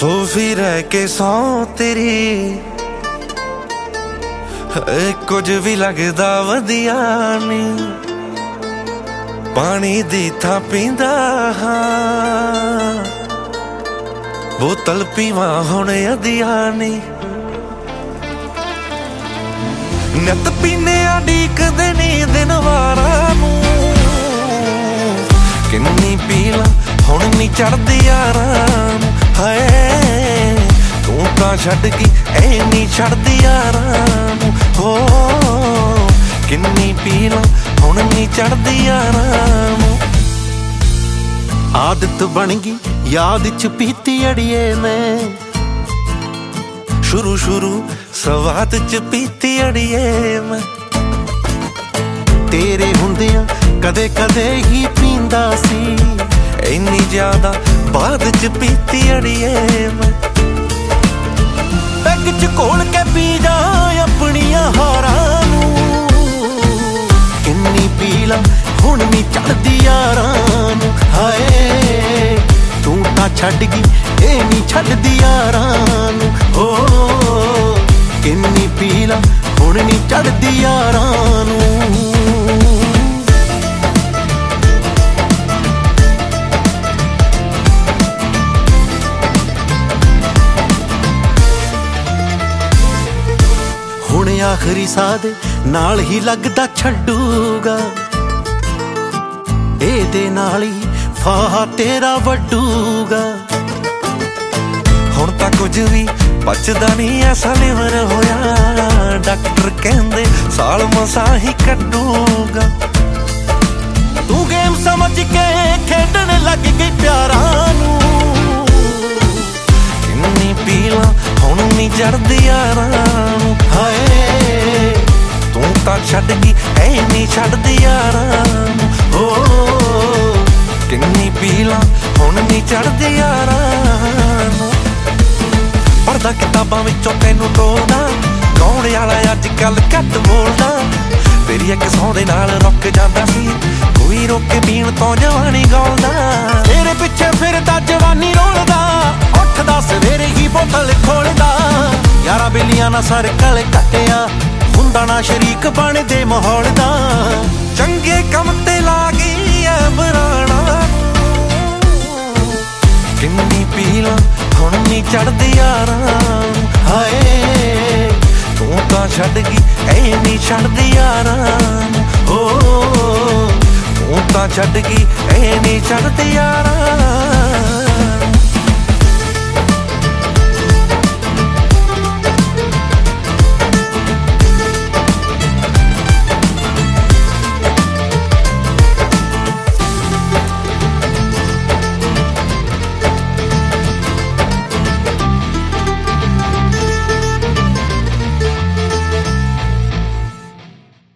ਸੋਫੀ ਰਹਿ ਕੇ ਸੌ ਤੇਰੀ ਕੁਝ ਵੀ ਲੱਗਦਾ ਵਧੀਆ ਨਹੀਂ। ਪਾਣੀ ਦੀ ਥਾਂ ਪੀਂਦਾ ਹਾਂ, ਬੋਤਲ ਪੀਵਾਂ ਹੁਣ ਅਧਿਆ ਨਹੀਂ। ਨਿੱਤ ਪੀਨੇ ਆ ਡੀਕਦੇ ਨੀ ਦਿਨ ਵਾਰਾਂ ਨੂੰ, ਕਿੰਨੀ ਪੀ ਲਾ ਹੁਣ ਨੀ ਚੜਦੀ ਯਾਰਾਂ ਨੂੰ। ਹਾਏ ਤੂੰ ਤਾਂ ਛੱਡ ਗਈ ਐ ਨੀ ਛੱਡਦੀ ਯਾਰਾਂ ਨੂੰ। ਹੋ ਕਿੰਨੀ ਪੀ ਲਾ ਹੁਣ ਨੀ ਚੜਦੀ ਯਾਰਾਂ ਨੂੰ। ਆਦਤ ਬਣ ਗਈ ਯਾਦ ਚ ਪੀਤੀ ਅੜੀਏ ਮੈਂ, ਸ਼ੁਰੂ ਸਵਾਦ ਚ ਪੀਤੀ ਅੜੀਏ ਮੈਂ। ਤੇਰੇ ਹੁੰਦਿਆਂ ਕਦੇ ਕਦੇ ਹੀ ਪੀਂਦਾ ਸੀ, ਇੰਨੀ ਜ਼ਿਆਦਾ ਬਾਅਦ ਚ ਪੀਤੀ ਅੜੀਏ ਮੈਂ। ਪੈਗ ਚ ਘੋਲ ਕੇ ਪੀ ਜਾ ਆਪਣੀਆਂ ਹਾਰਾਂ ਨੂੰ। ਕਿੰਨੀ ਪੀ ਲਾ ਹੁਣ ਨੀ ਚੜਦੀ ਯਾਰਾਂ ਨੂੰ। ਹਾਏ ਤੂੰ ਤਾਂ ਛੱਡ ਗਈ ਇਹ ਨੀ ਛੱਡਦੀ ਯਾਰਾਂ ਨੂੰ। ਓ ਕਿੰਨੀ ਪੀ ਲਾ ਹੁਣ ਨੀ ਚੜਦੀ ਯਾਰਾਂ ਨੂੰ। ਹੁਣ ਆਖਰੀ ਸਾਹ ਦੇ ਨਾਲ ਹੀ ਲੱਗਦਾ ਛੱਡੂਗਾ, ਇਹਦੇ ਨਾਲ ਹੀ ਫਾਹਾ ਤੇਰਾ ਵੱਡੂਗਾ। ਹੁਣ ਤਾਂ ਕੁਝ ਵੀ ਬਚਦਾ ਨਹੀਂ ਐਸਾ ਲਿਵਰ ਹੋਇਆ, ਡਾਕਟਰ ਕਹਿੰਦੇ ਸਾਲ ਮਸਾਂ ਹੀ ਕੱਢੂਗਾ। ਤੂੰ ਗੇਮ ਸਮਝ ਕੇ ਖੇਡਣ ਲੱਗ ਗਈ ਪਿਆਰਾਂ ਨੂੰ। ਕਿੰਨੀ ਪੀ ਲਾ ਹੁਣ ਨੀ ਚੜਦੀ ਯਾਰਾਂ ਨੂੰ। ਹਾਏ ਤੂੰ ਤਾਂ ਛੱਡ ਗਈ ਐ ਨੀ ਛੱਡਦੀ ਯਾਰਾਂ ਨੂੰ। ਓ ਕਿੰਨੀ ਪੀ ਲਾ ਹੁਣ ਨੀ ਚੜਦੀ ਯਾਰਾਂ ਨੂੰ। ਪੜ੍ਹਦਾ ਕਿਤਾਬਾਂ ਵਿੱਚੋਂ ਤੈਨੂੰ ਟੋਲਦਾ, ਗਾਉਣ ਵਾਲਾ ਅੱਜ ਕੱਲ ਘੱਟ ਬੋਲਦਾ। ਤੇਰੀ ਇੱਕ ਸੌ ਦੇ ਨਾਲ ਰੁੱਕ ਜਾਂਦਾ ਸੀ, ਕੋਈ ਰੁੱਕ ਕੇ ਪੀਣ ਤੋਂ ਜਵਾਨੀ ਗੋਲਦਾ। ਤੇਰੇ ਪਿੱਛੇ ਫਿਰਦਾ ਜਵਾਨੀ ਰੋਲਦਾ, ਉੱਠਦਾ ਸਵੇਰੇ ਹੀ ਬੋਤਲ ਖੋਲਦਾ। ਯਾਰਾਂ ਬੇਲੀਆਂ ਨਾਲ ਸਰਕਲ ਕੱਟਿਆ, ਹੁੰਦਾ ਨਾ ਸ਼ਰੀਕ ਬਣਦੇ ਮਾਹੌਲ ਦਾ। ਚੰਗੇ ਕੰਮ ਤੇ ਲਾ ਗਈ ਐ ਬਰਾਣਾ, ਕਿੰਨੀ ਪੀ ਲਾ ਹੁਣ ਨੀ ਚੜਦੀ ਯਾਰਾਂ ਨੂੰ। ਹਾਏ ਤੂੰ ਤਾਂ ਛੱਡ ਗਈ ਐ ਨੀ ਛੱਡਦੀ ਯਾਰਾਂ ਨੂੰ। ਓ ਤੂੰ ਤਾਂ ਛੱਡ ਗਈ ਐ ਨੀ ਛੱਡਦੀ ਯਾਰਾਂ